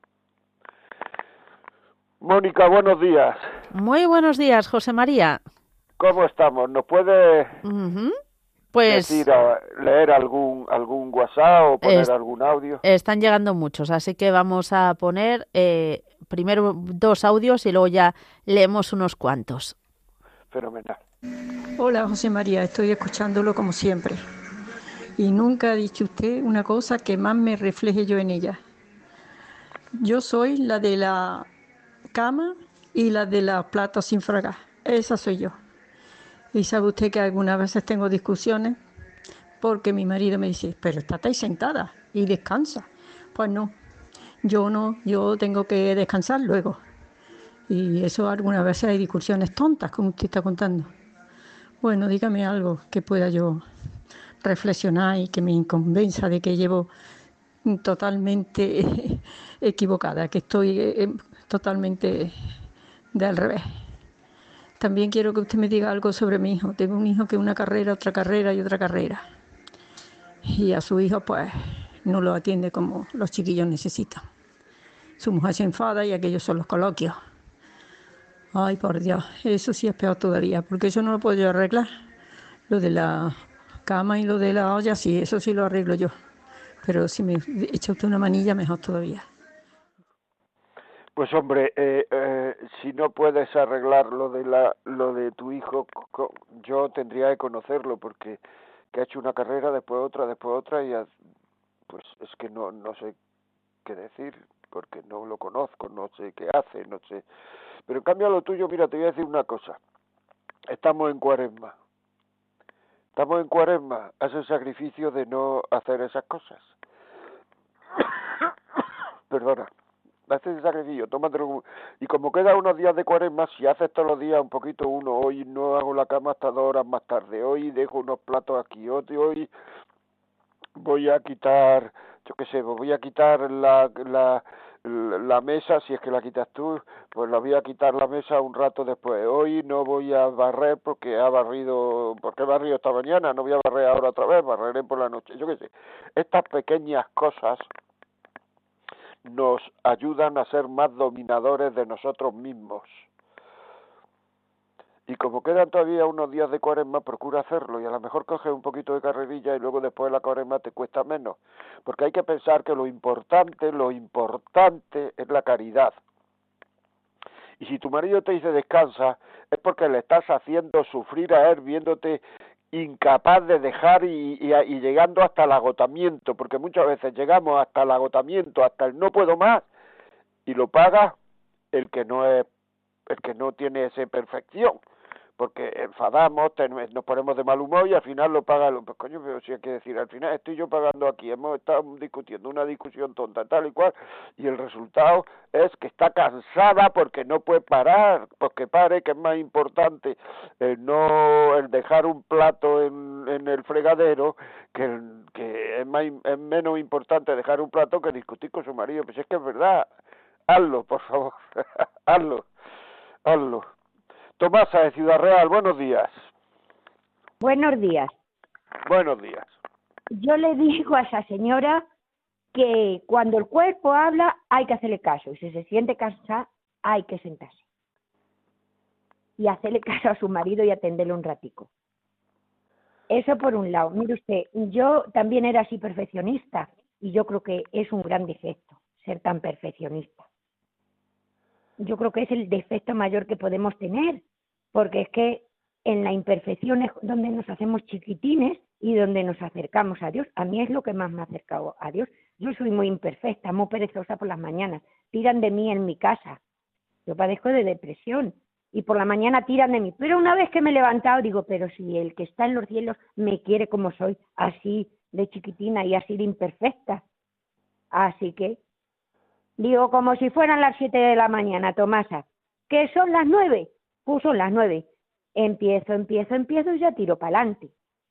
Mónica, buenos días. Muy buenos días, José María. ¿Cómo estamos? ¿Nos puede pues decir, leer algún WhatsApp o poner algún audio? Están llegando muchos, así que vamos a poner primero 2 audios y luego ya leemos unos cuantos. Fenomenal. Hola, José María, estoy escuchándolo como siempre. Y nunca ha dicho usted una cosa que más me refleje yo en ella. Yo soy la de la cama y la de los platos sin fregar. Esa soy yo. Y sabe usted que algunas veces tengo discusiones porque mi marido me dice, pero estate ahí sentada y descansa. Pues no, yo tengo que descansar luego. Y eso algunas veces hay discusiones tontas, como usted está contando. Bueno, dígame algo que pueda yo reflexionar y que me convenza de que llevo totalmente equivocada, que estoy totalmente del revés. También quiero que usted me diga algo sobre mi hijo. Tengo un hijo que una carrera, otra carrera y otra carrera. Y a su hijo, pues, no lo atiende como los chiquillos necesitan. Su mujer se enfada y aquellos son los coloquios. Ay, por Dios, eso sí es peor todavía, porque eso no lo puedo yo arreglar. Lo de la cama y lo de la olla, sí, eso sí lo arreglo yo. Pero si me echa usted una manilla, mejor todavía. Pues hombre, si no puedes arreglar lo de tu hijo, yo tendría que conocerlo, porque que ha hecho una carrera, después otra, y pues es que no sé qué decir, porque no lo conozco, no sé qué hace, no sé. Pero en cambio a lo tuyo, mira, te voy a decir una cosa. Estamos en Cuaresma, haz el sacrificio de no hacer esas cosas. Perdona, haz el sacrificio, tómatelo. Y como queda unos días de Cuaresma, si haces todos los días un poquito uno, hoy no hago la cama hasta 2 horas más tarde, hoy dejo unos platos aquí, hoy voy a quitar, yo qué sé, voy a quitar la mesa, si es que la quitas tú, pues la voy a quitar la mesa un rato después. Hoy no voy a barrer porque he barrido esta mañana, no voy a barrer ahora otra vez, barreré por la noche, yo qué sé. Estas pequeñas cosas nos ayudan a ser más dominadores de nosotros mismos. Y como quedan todavía unos días de Cuaresma, procura hacerlo, y a lo mejor coges un poquito de carrerilla y luego después de la Cuaresma te cuesta menos, porque hay que pensar que lo importante es la caridad. Y si tu marido te dice descansa, es porque le estás haciendo sufrir a él, viéndote incapaz de dejar y llegando hasta el agotamiento, porque muchas veces llegamos hasta el agotamiento, hasta el no puedo más, y lo paga el que no tiene esa perfección, porque enfadamos, nos ponemos de mal humor y al final lo paga pues coño, pero si hay que decir, al final estoy yo pagando aquí, hemos estado discutiendo una discusión tonta, tal y cual, y el resultado es que está cansada porque no puede parar, porque pare, que es más importante el dejar un plato en el fregadero, que es menos importante dejar un plato que discutir con su marido. Pues es que es verdad, hazlo, por favor, hazlo. Tomasa de Ciudad Real, buenos días. Buenos días. Buenos días. Yo le digo a esa señora que cuando el cuerpo habla hay que hacerle caso, y si se siente cansada hay que sentarse y hacerle caso a su marido y atenderle un ratico. Eso por un lado. Mire usted, yo también era así perfeccionista y yo creo que es un gran defecto ser tan perfeccionista. Yo creo que es el defecto mayor que podemos tener, porque es que en la imperfección es donde nos hacemos chiquitines y donde nos acercamos a Dios. A mí es lo que más me ha acercado a Dios. Yo soy muy imperfecta, muy perezosa por las mañanas. Tiran de mí en mi casa. Yo padezco de depresión y por la mañana tiran de mí. Pero una vez que me he levantado digo, pero si el que está en los cielos me quiere como soy, así de chiquitina y así de imperfecta. Así que digo, como si fueran las 7 de la mañana, Tomasa, que son las 9, pues son las 9. Empiezo y ya tiro para adelante.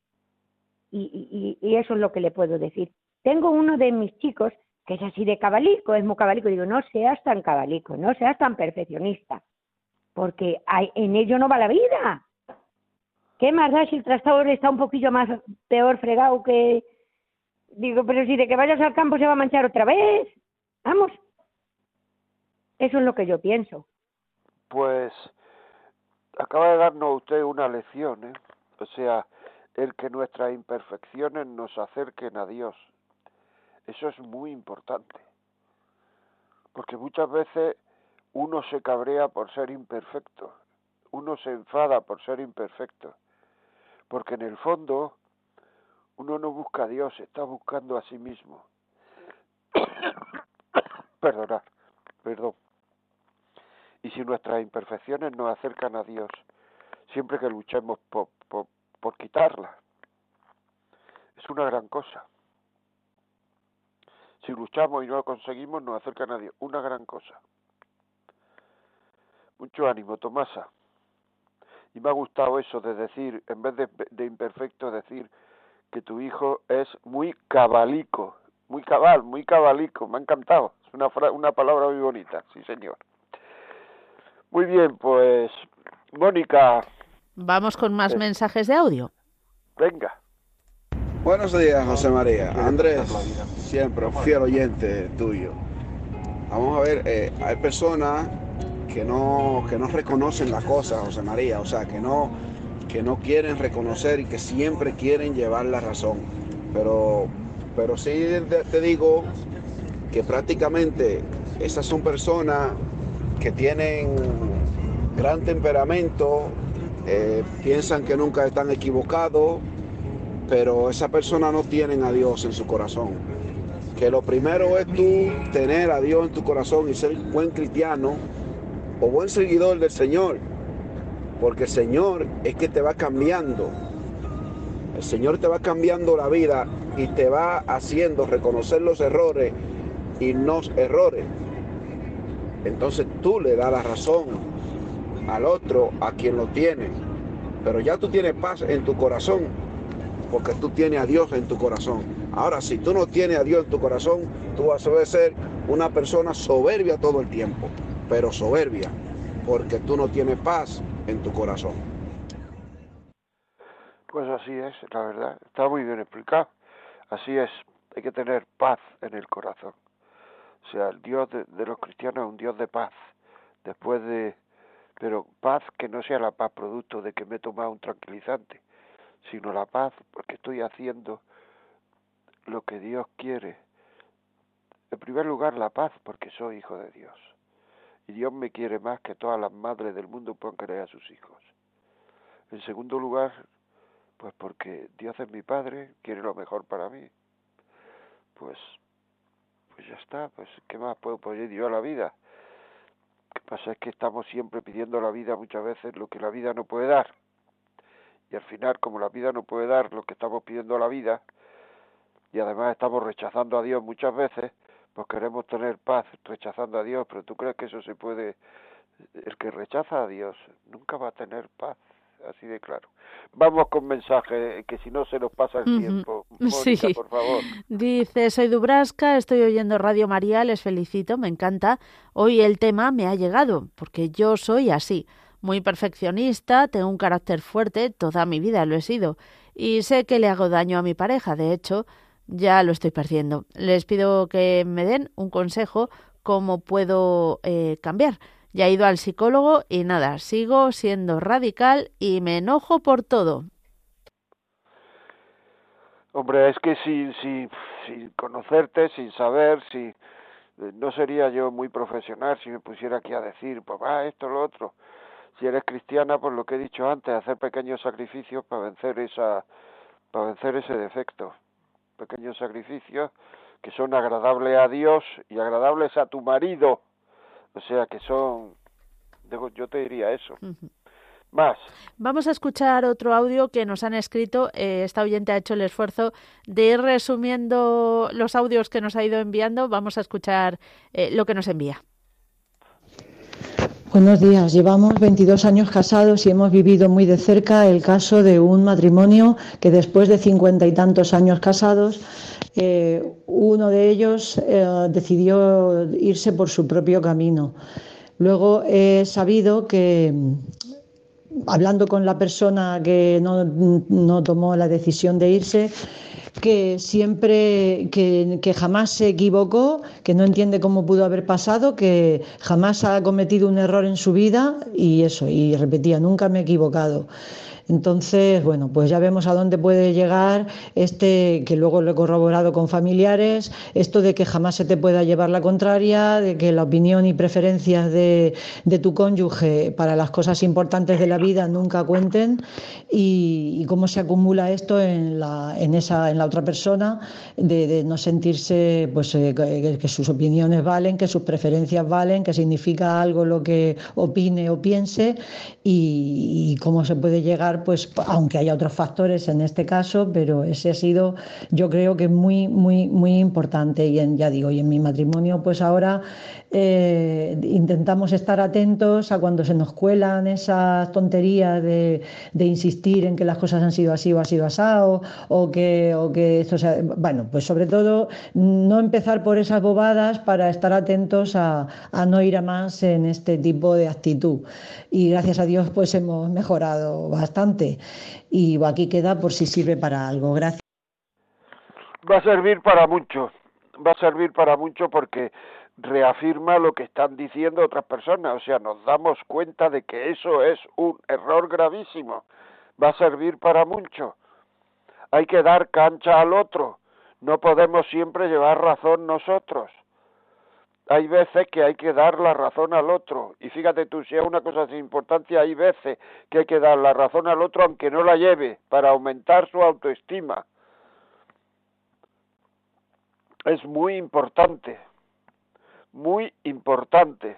Y eso es lo que le puedo decir. Tengo uno de mis chicos que es así de cabalico, es muy cabalico. Digo, no seas tan cabalico, no seas tan perfeccionista, porque en ello no va la vida. ¿Qué más da si el trastador está un poquillo más peor fregado que...? Digo, pero si de que vayas al campo se va a manchar otra vez. Vamos. Eso es lo que yo pienso. Pues acaba de darnos usted una lección, ¿eh? O sea, el que nuestras imperfecciones nos acerquen a Dios. Eso es muy importante. Porque muchas veces uno se cabrea por ser imperfecto. Uno se enfada por ser imperfecto. Porque en el fondo uno no busca a Dios, está buscando a sí mismo. Perdón. Y si nuestras imperfecciones nos acercan a Dios, siempre que luchemos por quitarlas, es una gran cosa. Si luchamos y no lo conseguimos, nos acercan a Dios, una gran cosa. Mucho ánimo, Tomasa. Y me ha gustado eso de decir, en vez de imperfecto, decir que tu hijo es muy cabalico, muy cabalico, me ha encantado. Es una palabra muy bonita, sí señor. Muy bien, pues, Mónica. Vamos con más mensajes de audio. Venga. Buenos días, José María. Andrés, siempre un fiel oyente tuyo. Vamos a ver, hay personas que no reconocen las cosas, José María, o sea, que no quieren reconocer y que siempre quieren llevar la razón. Pero sí te digo que prácticamente esas son personas que tienen gran temperamento, piensan que nunca están equivocados, pero esa persona no tiene a Dios en su corazón. Que lo primero es tú tener a Dios en tu corazón y ser buen cristiano o buen seguidor del Señor, porque el Señor es que te va cambiando. El Señor te va cambiando la vida y te va haciendo reconocer los errores y no errores. Entonces tú le das la razón al otro, a quien lo tiene. Pero ya tú tienes paz en tu corazón, porque tú tienes a Dios en tu corazón. Ahora, si tú no tienes a Dios en tu corazón, tú vas a ser una persona soberbia todo el tiempo, pero soberbia, porque tú no tienes paz en tu corazón. Pues así es, la verdad, está muy bien explicado. Así es, hay que tener paz en el corazón. O sea, el Dios de los cristianos es un Dios de paz. Pero paz que no sea la paz producto de que me he tomado un tranquilizante, sino la paz porque estoy haciendo lo que Dios quiere. En primer lugar, la paz porque soy hijo de Dios. Y Dios me quiere más que todas las madres del mundo puedan querer a sus hijos. En segundo lugar, pues porque Dios es mi Padre, quiere lo mejor para mí. Pues ya está, pues ¿qué más puedo pedir yo a la vida? Lo que pasa es que estamos siempre pidiendo a la vida muchas veces lo que la vida no puede dar. Y al final, como la vida no puede dar lo que estamos pidiendo a la vida, y además estamos rechazando a Dios muchas veces, pues queremos tener paz rechazando a Dios, pero ¿tú crees que eso se puede? El que rechaza a Dios nunca va a tener paz, así de claro. Vamos con mensaje, que si no se nos pasa el tiempo. Mónica, Sí. por favor. Dice, soy Dubrasca, estoy oyendo Radio María, les felicito, me encanta. Hoy el tema me ha llegado, porque yo soy así, muy perfeccionista, tengo un carácter fuerte, toda mi vida lo he sido, y sé que le hago daño a mi pareja, de hecho, ya lo estoy perdiendo. Les pido que me den un consejo, cómo puedo cambiar. Ya he ido al psicólogo y nada, sigo siendo radical y me enojo por todo. Hombre, es que sin conocerte, sin saber, no sería yo muy profesional si me pusiera aquí a decir, papá, esto, lo otro. Si eres cristiana, pues lo que he dicho antes, hacer pequeños sacrificios para vencer ese defecto. Pequeños sacrificios que son agradables a Dios y agradables a tu marido. O sea, que yo te diría eso. Más. Vamos a escuchar otro audio que nos han escrito. Esta oyente ha hecho el esfuerzo de ir resumiendo los audios que nos ha ido enviando. Vamos a escuchar lo que nos envía. Buenos días. Llevamos 22 años casados y hemos vivido muy de cerca el caso de un matrimonio que después de 50 y tantos años casados, uno de ellos decidió irse por su propio camino. Luego he sabido que, hablando con la persona que no tomó la decisión de irse, que siempre, que jamás se equivocó, que no entiende cómo pudo haber pasado, que jamás ha cometido un error en su vida y repetía, nunca me he equivocado. Entonces, bueno, pues ya vemos a dónde puede llegar que luego lo he corroborado con familiares, esto de que jamás se te pueda llevar la contraria, de que la opinión y preferencias de tu cónyuge para las cosas importantes de la vida nunca cuenten, y cómo se acumula esto en la otra persona, de no sentirse pues que sus opiniones valen, que sus preferencias valen, que significa algo lo que opine o piense, y cómo se puede llegar, pues aunque haya otros factores en este caso, pero ese ha sido, yo creo que muy muy muy importante. Y en mi matrimonio pues ahora intentamos estar atentos a cuando se nos cuelan esas tonterías de insistir en que las cosas han sido así o ha sido asado, o que esto sea, bueno, pues sobre todo no empezar por esas bobadas para estar atentos a no ir a más en este tipo de actitud. Y gracias a Dios pues hemos mejorado bastante, y aquí queda por si sirve para algo. Gracias. Va a servir para mucho porque reafirma lo que están diciendo otras personas, o sea, nos damos cuenta de que eso es un error gravísimo. Va a servir para mucho. Hay que dar cancha al otro, no podemos siempre llevar razón nosotros. hay veces que hay que dar la razón al otro. Y fíjate tú, si es una cosa sin importancia, hay veces que hay que dar la razón al otro aunque no la lleve, para aumentar su autoestima. Es muy importante. Muy importante.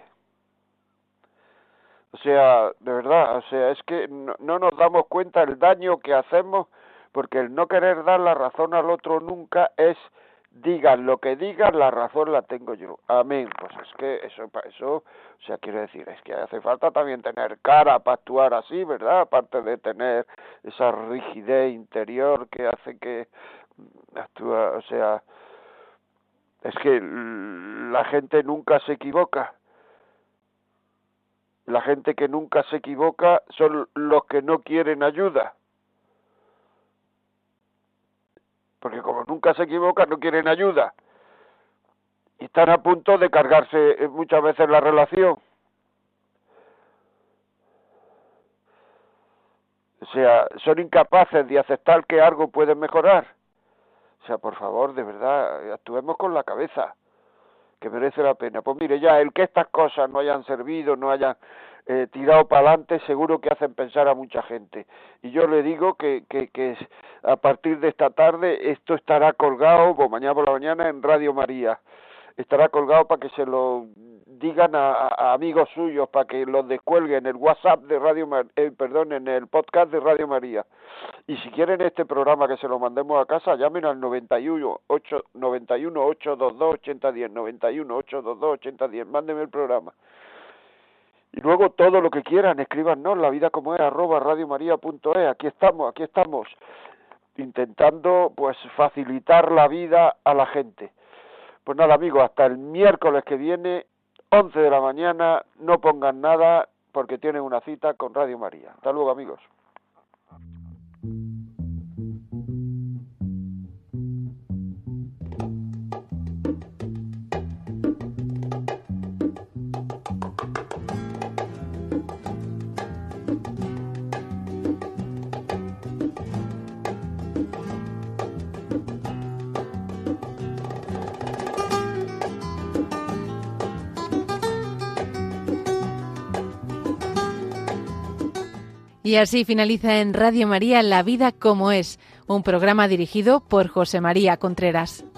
O sea, de verdad, o sea, es que no nos damos cuenta el daño que hacemos, porque el no querer dar la razón al otro nunca es, digan lo que digan, la razón la tengo yo. Amén. Pues es que eso, o sea, quiero decir, es que hace falta también tener cara para actuar así, ¿verdad? Aparte de tener esa rigidez interior que hace que actúa, o sea, es que la gente nunca se equivoca. La gente que nunca se equivoca son los que no quieren ayuda. Porque como nunca se equivocan, no quieren ayuda. Y están a punto de cargarse muchas veces la relación. O sea, son incapaces de aceptar que algo puede mejorar. O sea, por favor, de verdad, actuemos con la cabeza, que merece la pena. Pues mire, ya el que estas cosas no hayan servido, no hayan tirado para adelante, seguro que hacen pensar a mucha gente. Y yo le digo que a partir de esta tarde esto estará colgado, o mañana por la mañana, en Radio María. Estará colgado para que se lo digan a amigos suyos, para que los descuelguen en el WhatsApp de en el podcast de Radio María. Y si quieren este programa que se lo mandemos a casa, llamen al 91 822 8010, 91 822 8010, mándenme el programa. Y luego todo lo que quieran, escríbanos, lavidacomoes @radiomaria.es. Aquí estamos, intentando pues facilitar la vida a la gente. Pues nada, amigos, hasta el miércoles que viene, 11 de la mañana, no pongan nada porque tienen una cita con Radio María. Hasta luego, amigos. Y así finaliza en Radio María La Vida como es, un programa dirigido por José María Contreras.